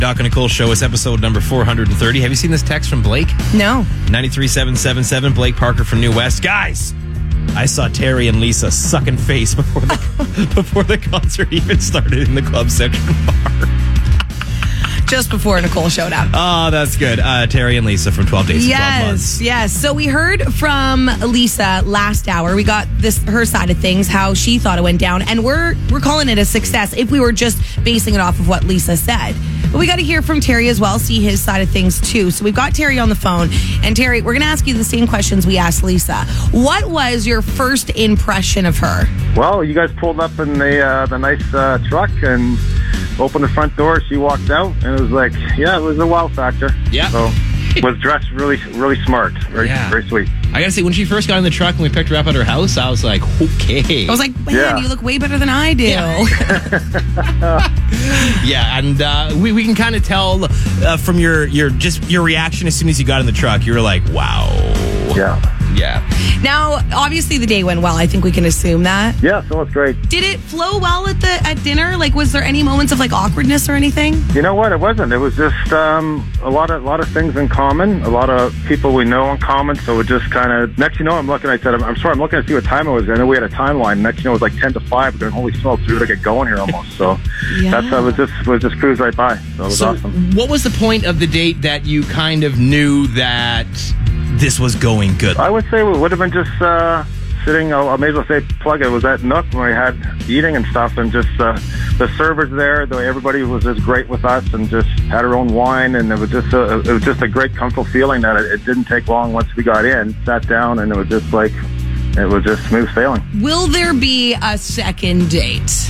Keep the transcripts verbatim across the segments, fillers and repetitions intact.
Doc and Nicole Show is episode number four hundred thirty. Have you seen this text from Blake? No. nine three seven seven seven, Blake Parker from New West. Guys, I saw Terry and Lisa sucking face before the before the concert even started in the club section bar. Just before Nicole showed up. Oh, that's good. Uh, Terry and Lisa from twelve Days yes, and twelve Months. Yes. So we heard from Lisa last hour. We got this her side of things, how she thought it went down, and we're we're calling it a success if we were just basing it off of what Lisa said. But we got to hear from Terry as well, see his side of things too. So we've got Terry on the phone, and Terry, we're going to ask you the same questions we asked Lisa. What was your first impression of her? Well, you guys pulled up in the uh, the nice uh, truck and opened the front door. She walked out, and it was like, yeah, it was a wow factor. Yeah. So was dressed really, really smart. Very, Yeah. very sweet. I gotta say, when she first got in the truck and we picked her up at her house, I was like, okay. I was like, man, Yeah. you look way better than I do. Yeah, and uh, we, we can kind of tell uh, from your, your just your reaction as soon as you got in the truck. You were like, wow. Yeah. Yeah. Now, obviously, the day went well. I think we can assume that. Yeah, so it's great. Did it flow well at the at dinner? Like, was there any moments of like awkwardness or anything? You know what? It wasn't. It was just um, a lot of a lot of things in common. A lot of people we know in common. So it just kind of. Next, you know, I'm looking. I said, I'm, I'm sorry. I'm looking to see what time it was. I know we had a timeline. Next, you know, it was like ten to five. Going, holy smokes, we got to get going here almost. So Yeah. that's uh, was just was just cruise right by. So it was So, awesome. what was the point of the date that you kind of knew that this was going good? I would say we would have been just uh, sitting. I may as well say plug it. Was at Nook when we had eating and stuff, and just uh, the servers there. The way everybody was just great with us, and just had our own wine, and it was just a, it was just a great, comfortable feeling that it, it didn't take long once we got in, sat down, and it was just like. It was just smooth sailing. Will there be a second date?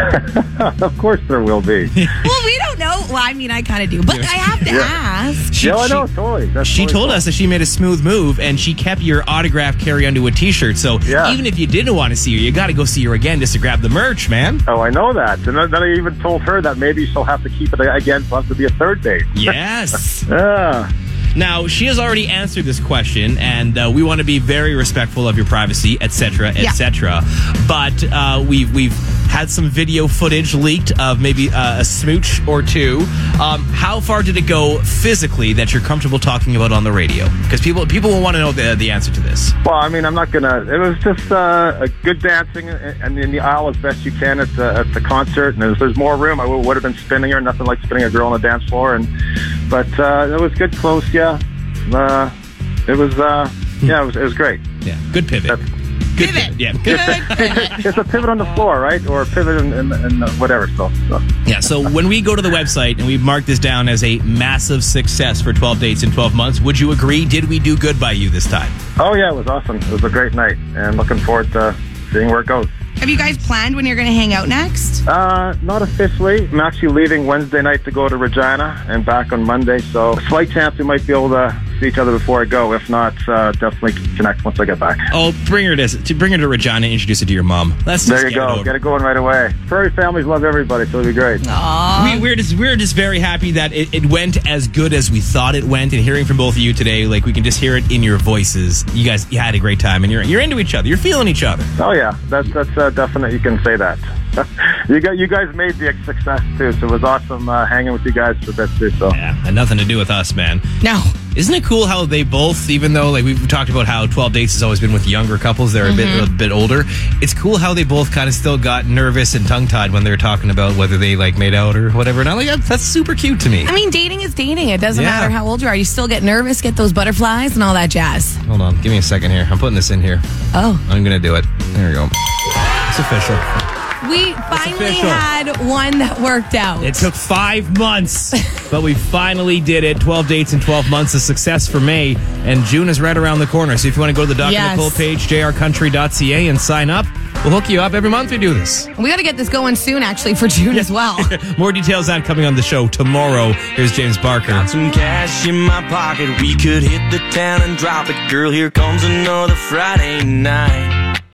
Of course there will be. Well, we don't know. Well, I mean, I kind of do, but I have to Yeah. ask. She, yeah, I she- know, totally. That's she totally told cool. us that she made a smooth move, and she kept your autograph carry onto a T-shirt. So Yeah. even if you didn't want to see her, you got to go see her again just to grab the merch, man. Oh, I know that. And then I even told her that maybe she'll have to keep it again, plus to be a third date. Yes. Yeah. Now, she has already answered this question, and uh, we want to be very respectful of your privacy, et cetera, et cetera. But uh, we've we've had some video footage leaked of maybe uh, a smooch or two. Um, how far did it go physically that you're comfortable talking about on the radio? Because people people will want to know the the answer to this. Well, I mean, I'm not gonna. It was just uh, a good dancing and in the aisle as best you can at the at the concert. And if there's more room, I would have been spinning her. Nothing like spinning a girl on the dance floor. And but uh, it was good, close. Yeah, uh, it was. Uh, yeah, it was. It was great. Yeah, good pivot. That's- Good Pivot. Yeah. Good pivot. It's a pivot on the floor, right? Or a pivot in, in, in whatever. So, so. Yeah, so when we go to the website and we mark this down as a massive success for twelve dates in twelve months, would you agree? Did we do good by you this time? Oh yeah, it was awesome. It was a great night, and looking forward to seeing where it goes. Have you guys planned when you're going to hang out next? Uh, not officially. I'm actually leaving Wednesday night to go to Regina and back on Monday. So, slight chance we might be able to see each other before I go. If not, uh, definitely connect once I get back. Oh, bring her to, to bring her to Regina, introduce her to your mom. Let's just There you get it go. over. Get it going right away. Furry families love everybody, so it'll be great. Aww. We, we're just we're just very happy that it, it went as good as we thought it went, and hearing from both of you today, like we can just hear it in your voices. You guys, you had a great time, and you're you're into each other. You're feeling each other. Oh yeah, that's that's uh, definite. You can say that. you got you guys made the success too, so it was awesome uh, hanging with you guys for that too. So Yeah, had nothing to do with us, man. No. Isn't it cool how they both, even though like we've talked about how twelve dates has always been with younger couples, they're a bit a bit older. It's cool how they both kind of still got nervous and tongue tied when they were talking about whether they like made out or whatever. And I'm like, that's, that's super cute to me. I mean, dating is dating. It doesn't Yeah. matter how old you are. You still get nervous, get those butterflies and all that jazz. Hold on, give me a second here. I'm putting this in here. Oh. I'm gonna do it. There we go. It's official. We finally official. had one that worked out. It took five months, but we finally did it. twelve dates in twelve months, a success for May, and June is right around the corner. So if you want to go to the Doc Yes. and Nicole page, j r country dot c a, and sign up, we'll hook you up. Every month we do this. We got to get this going soon, actually, for June as well. More details on coming on the show tomorrow. Here's James Barker. Got some cash in my pocket, we could hit the town and drop it. Girl, here comes another Friday night.